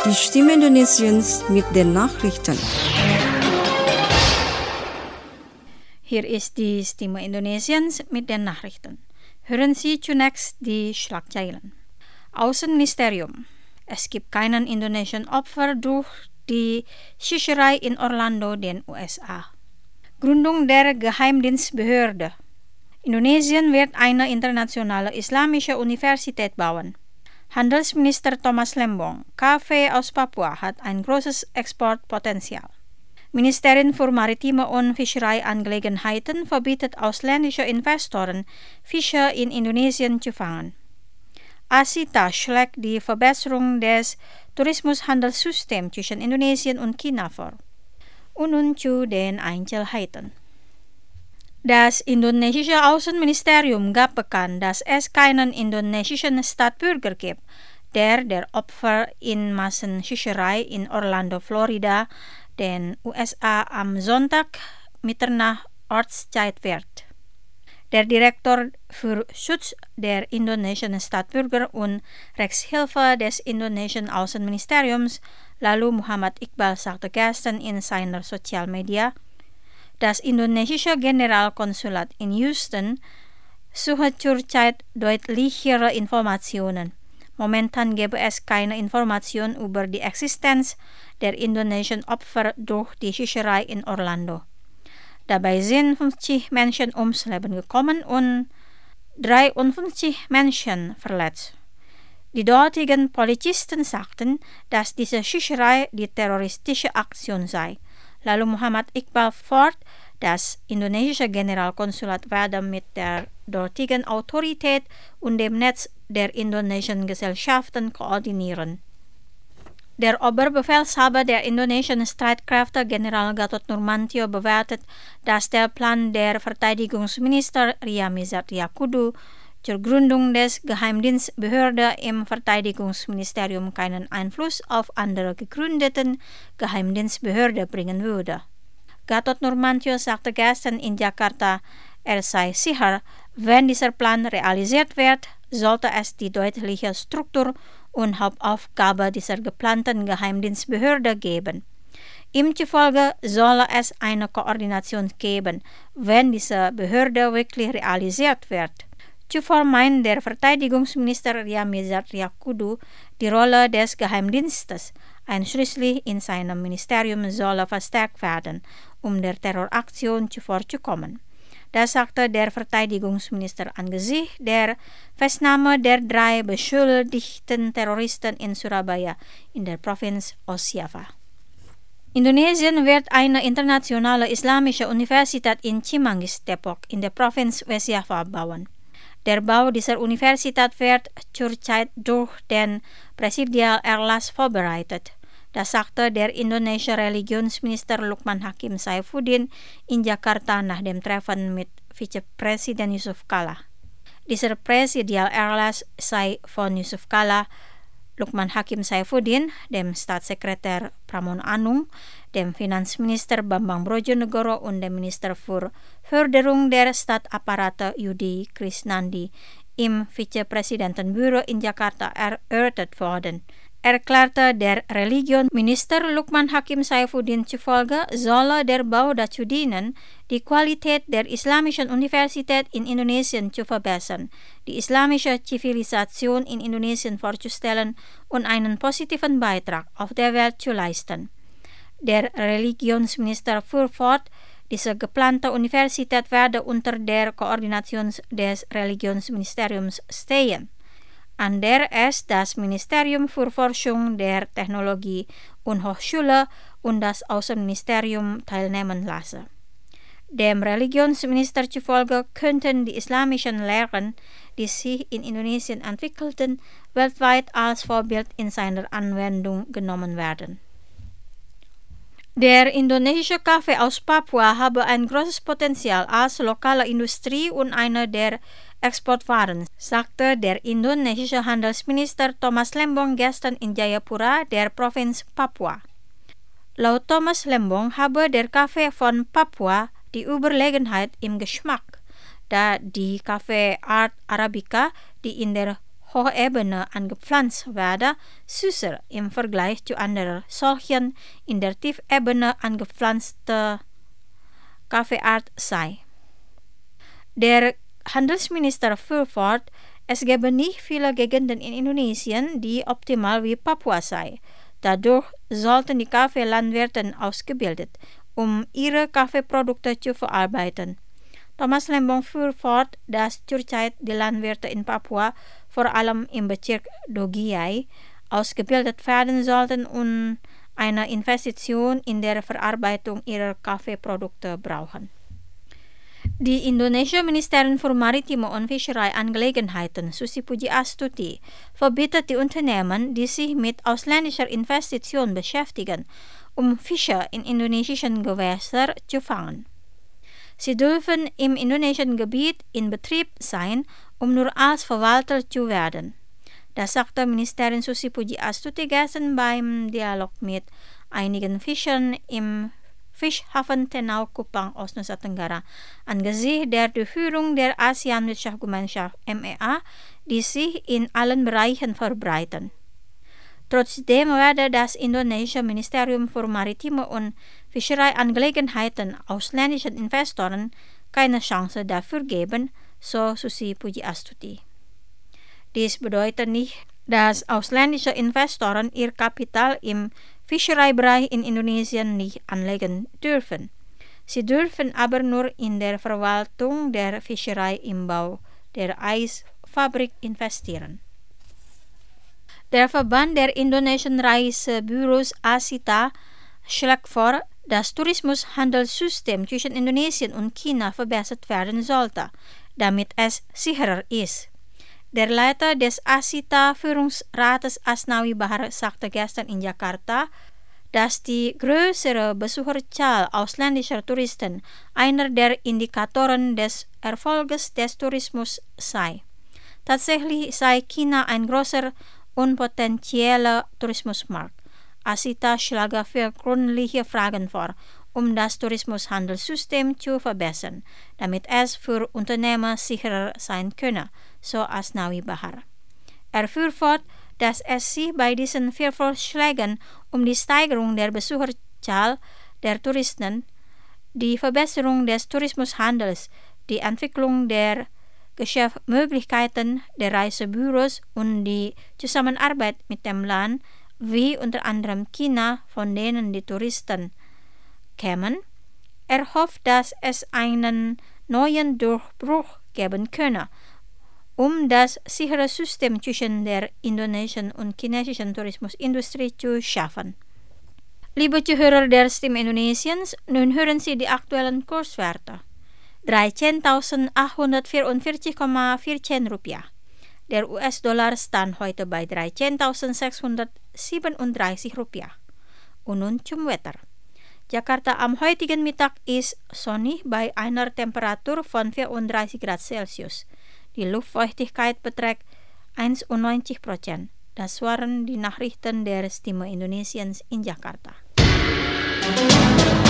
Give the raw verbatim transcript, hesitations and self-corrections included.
Die Stimme Indonesiens mit den Nachrichten. Hier ist die Stimme Indonesiens mit den Nachrichten. Hören Sie zunächst die Schlagzeilen. Außenministerium. Es gibt keinen indonesischen Opfer durch die Schießerei in Orlando, den U S A. Gründung der Geheimdienstbehörde. Indonesien wird eine internationale islamische Universität bauen. Handelsminister Thomas Lembong, Kaffee aus Papua hat ein großes Exportpotenzial. Ministerien für Maritime und Fischereiangelegenheiten verbietet ausländische Investoren, Fische in Indonesien zu fangen. ASEAN schlägt die Verbesserung des Tourismushandelssystems zwischen Indonesien und China vor. Und nun zu den Einzelheiten. Das indonesische Außenministerium gab bekannt, dass es keinen indonesischen Staatsbürger gibt, der der Opfer in Massenschießerei in Orlando, Florida, den U S A am Sonntag Mitternacht Ortszeit wird. Der Direktor für Schutz der indonesischen Staatsbürger und Rechtshilfe des indonesischen Außenministeriums, Lalu Muhammad Iqbal, sagte gestern in seiner Social Media, das indonesische Generalkonsulat in Houston suche zurzeit deutlichere Informationen. Momentan gäbe es keine Information über die Existenz der indonesischen Opfer durch die Schießerei in Orlando. Dabei sind fünfzig Menschen ums Leben gekommen und dreiundfünfzig Menschen verletzt. Die dortigen Polizisten sagten, dass diese Schießerei die terroristische Aktion sei. Lalu Muhammad Iqbal fort, das indonesische Generalkonsulat werde mit der dortigen Autorität und dem Netz der indonesischen Gesellschaften koordinieren. Der Oberbefehlshaber der indonesischen Streitkräfte, General Gatot Nurmantio, bewertet, dass der Plan der Verteidigungsminister Ria Mizar Triakudu zur Gründung des Geheimdienstbehörde im Verteidigungsministerium keinen Einfluss auf andere gegründeten Geheimdienstbehörde bringen würde. Gatot Nurmantio sagte gestern in Jakarta, er sei sicher, wenn dieser Plan realisiert wird, sollte es die deutliche Struktur und Hauptaufgabe dieser geplanten Geheimdienstbehörde geben. Ihm zufolge solle es eine Koordination geben, wenn diese Behörde wirklich realisiert wird. Zuvor meint der Verteidigungsminister Ria Mizar Triakudu, die Rolle des Geheimdienstes, einschließlich in seinem Ministerium, solle verstärkt werden, um der Terroraktion zuvorzukommen. Das sagte der Verteidigungsminister angesichts der Festnahme der drei beschuldigten Terroristen in Surabaya in der Provinz Osjava. Indonesien wird eine internationale islamische Universität in Cimanggis Depok in der Provinz Westjava bauen. Der Bau dieser Universität wird zurzeit durch den Präsidial Erlas vorbereitet. Das sagte der indonesische Religionsminister Lukman Hakim Saifuddin in Jakarta nach dem Treffen mit Vizepräsident Yusuf Kala. Dieser Präsidial Erlas sei von Yusuf Kala, Lukman Hakim Saifuddin, dem Staatssekretär Pramono Anung, dem Finanzminister Bambang Brojonegoro und dem Minister für Förderung der Staatsapparate Yudi Krisnandi im Vizepräsidentenbüro in Jakarta erörtert worden. Erklärte der Religionsminister Lukman Hakim Saifuddin zufolge solle der Bau dazu dienen, die Qualität der Islamischen Universität in Indonesien zu verbessern, die islamische Zivilisation in Indonesien vorzustellen und einen positiven Beitrag auf der Welt zu leisten. Der Religionsminister fuhr fort, diese geplante Universität werde unter der Koordination des Religionsministeriums stehen, an der es das Ministerium für Forschung der Technologie und Hochschule und das Außenministerium teilnehmen lasse. Dem Religionsminister zufolge könnten die islamischen Lehren, die sich in Indonesien entwickelten, weltweit als Vorbild in seiner Anwendung genommen werden. Der indonesische Kaffee aus Papua habe ein großes Potenzial als lokale Industrie und eine der Exportwaren, sagte der indonesische Handelsminister Thomas Lembong gestern in Jayapura, der Provinz Papua. Laut Thomas Lembong habe der Kaffee von Papua die Überlegenheit im Geschmack, da die Kaffeeart Arabica, die in der hochebene angepflanzt werden, süßer im Vergleich zu anderen solchen in der Tiefebene angepflanzten Kaffeeart sei. Der Handelsminister fuhr fort, es gäbe nicht viele Gegenden in Indonesien, die optimal wie Papua sei. Dadurch sollten die Kaffeelandwirte ausgebildet, um ihre Kaffeeprodukte zu verarbeiten. Thomas Lembong fuhr fort, dass zurzeit die Landwirte in Papua, vor allem im Bezirk Dogiai, ausgebildet werden sollten und eine Investition in der Verarbeitung ihrer Kaffeeprodukte brauchen. Die Indonesische Ministerin für Maritime und Fischereiangelegenheiten, Susi Pujiastuti, verbietet die Unternehmen, die sich mit ausländischer Investition beschäftigen, um Fische in indonesischen Gewässern zu fangen. Sie dürfen im indonesischen Gebiet in Betrieb sein, um nur als Verwalter zu werden. Das sagte Ministerin Susi Pujiastuti gestern beim Dialog mit einigen Fischern im Fischhafen Tenau Kupang, Ostnusa Tenggara, angesichts der Durchführung der ASEAN-Wirtschaftsgemeinschaft M E A, die sich in allen Bereichen verbreiten. Trotzdem werde das indonesische Ministerium für Maritime und Fischereiangelegenheiten ausländischen Investoren keine Chance dafür geben, so Susi Pujiastuti. Dies bedeutet nicht, dass ausländische Investoren ihr Kapital im Fischereibereich in Indonesien nicht anlegen dürfen. Sie dürfen aber nur in der Verwaltung der Fischerei im Bau der Eisfabrik investieren. Der Verband der indonesischen Reisebüros ASITA schlägt vor, das Tourismushandelssystem zwischen Indonesien und China verbessert werden sollte, damit es sicherer ist. Der Leiter des ASITA-Führungsrates Asnawi Bahar sagte gestern in Jakarta, dass die größere Besucherzahl ausländischer Touristen einer der Indikatoren des Erfolges des Tourismus sei. Tatsächlich sei China ein großer und potenzieller Tourismusmarkt. ASITA schlage vier gründliche Fragen vor, um das Tourismushandelssystem zu verbessern, damit es für Unternehmer sicherer sein könne, so Asnawi Bahar. Er fuhr fort, dass es sich bei diesen vier Vorschlägen um die Steigerung der Besucherzahl der Touristen, die Verbesserung des Tourismushandels, die Entwicklung der Geschäftsmöglichkeiten der Reisebüros und die Zusammenarbeit mit dem Land, wie unter anderem China, von denen die Touristen kämen. Er hofft, dass es einen neuen Durchbruch geben könne, um das sichere System zwischen der indonesischen und chinesischen Tourismusindustrie zu schaffen. Liebe Zuhörer der Stimme Indonesiens, nun hören Sie die aktuellen Kurswerte. dreizehntausendachthundertvierundvierzig Komma vierzehn Rupiah. Der U S-Dollar stand heute bei dreizehntausendsechshundertsiebenunddreißig Rupiah. Und nun zum Wetter. Jakarta am heutigen Mittag ist sonnig bei einer Temperatur von vierunddreißig Grad Celsius. Die Luftfeuchtigkeit beträgt einundneunzig Prozent. Das waren die Nachrichten der Stimme Indonesiens in Jakarta.